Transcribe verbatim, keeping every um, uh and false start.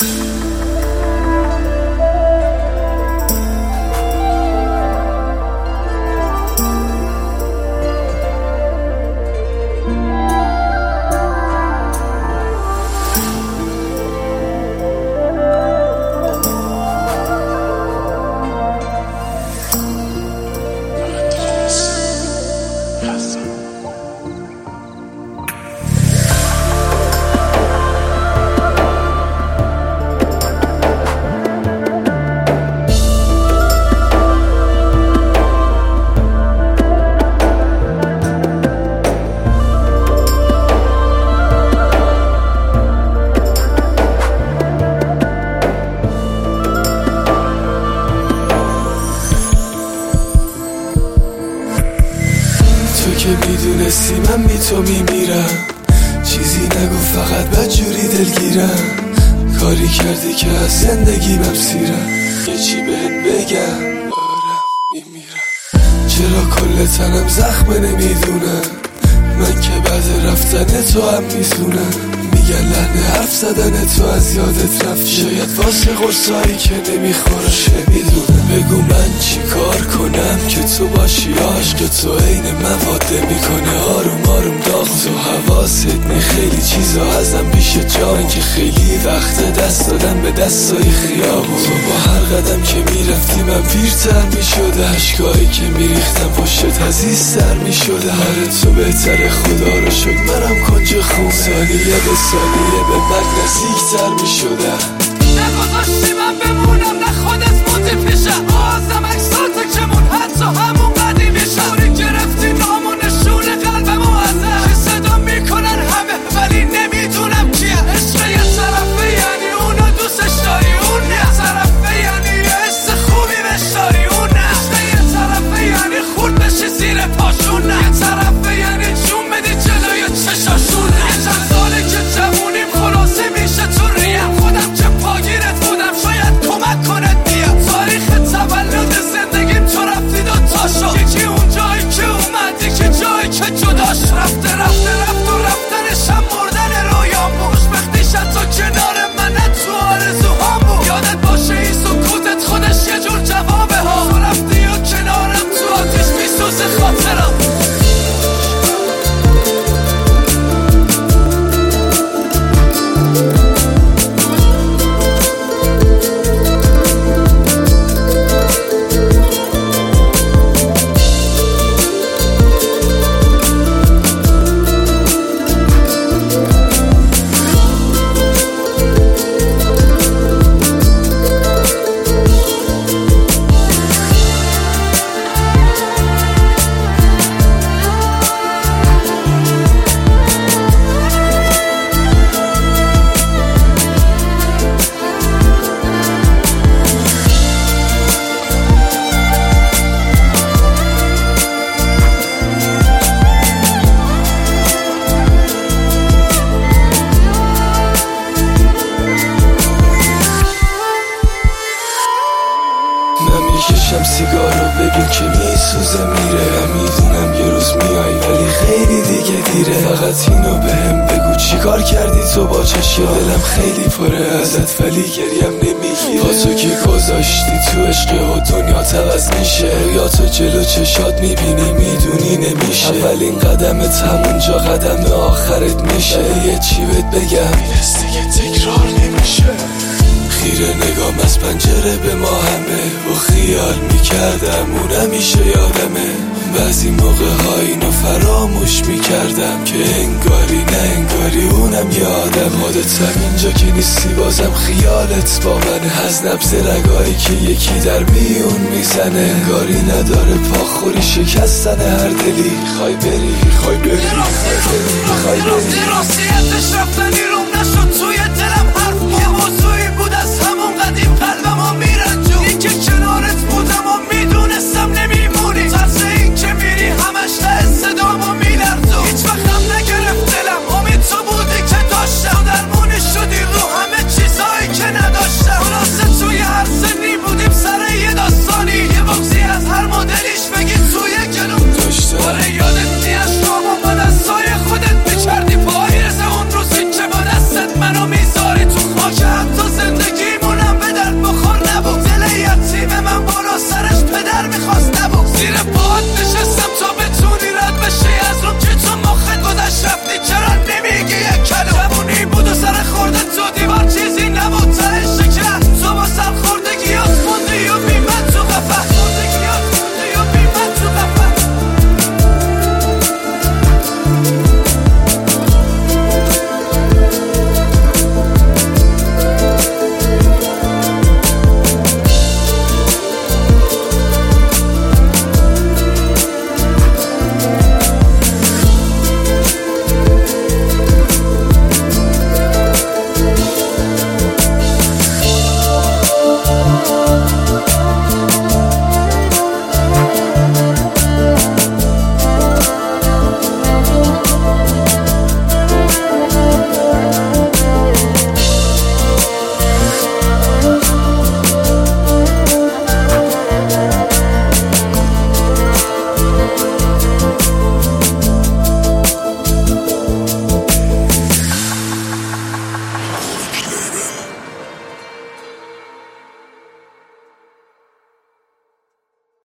که میدونستی من بی تو میمیرم، چیزی نگو فقط بدجوری دلگیرم. کاری کردی که از زندگی بپسیرم، یه چی بهت بگم دارم میمیرم. چرا کل تنم زخمه نمیدونم، من که بعد رفتن تو هم میزونم. میگن لحن حرف زدن تو از یادت رفت، شاید واسه قرصایی که نمیخورم. چه میدونم بگو من چی کار کنم که تو باشی. عشق تو عین مواده میکنه آروم آروم داغ. تو حواست نی خیلی چیزا ازم بیش جا، من که خیلی وقت دست دادم به دستای خیابون. تو با هر قدم که میرفتی من پیرتر میشده، عشقایی که میریختم پشت عزیزتر میشده. هر تو بهتره خدا رو شکر منم کنج خونه، ثانیه به ثانیه به مرگ نزدیکتر میشدم. نگذاشتی من بمونم، نه خودت موندی پیشم. آزم اکساتو که مون حتی همون قدی میشم. اوری گرفتی نامو نشون قلبمو ازم، که صدا میکنن همه ولی نمیدونم کیه. عشق یه طرفه یعنی اونو دوستش داری، اون یه طرفه یعنی یه حس خوبی بهش داری، اون نه. عشق یه طرفه یعنی خورد بشی زیر پاشون، نه. یه طرفه یعنی جون بدی جلوی چشاشون. یه چند ساله که جوونیم خلاصه میشه تو ریم، خودم که پاگیرت بودم شاید کمک کنت بیام. تاریخ تولد زندگیم تو رفتی دو تا شد، یکی اون جایی که اومدی که جایی که جداش. رفته رفته رفت و رفتنش هم مردن رویام بود. خوشبختیش حتی کنار من نه تو آرزوهام بود. یادت باشه این سکوتت خودش یه جور جوابه ها. تو رفتی و کنارم تو آتیش میسوزه خاطرم. میکشم سیگارو ببین که میسوزه میره. میدونم یه روز میای ولی خیلی دیگه دیره. فقط اینو بهم بگو چی کار کردی تو با چشم. دلم خیلی پره ازت ولی گریم نمیگیره. با تو که گذاشتی تو عشق و دنیا عوض میشه. یا تو جلو چشات میبینی میدونی نمیشه. اولین قدمت همونجا قدم آخرت میشه. یه چی بهت بگم میرسه که تکرار نمیشه. خیره نگام از پنجره به ما همه و خیال میکردم اون همیشه یادمه. بعضی موقع ها اینو فراموش میکردم که انگاری نه انگاری اونم یادم. خودت اینجا که نیستی بازم خیالت با منه. از نبض رگایی که یکی در میون میزنه. انگاری نداره پاخوری شکستن هر دلی. خواهی بری خواهی بری خواهی بری راستیتش رفتنی روم نشد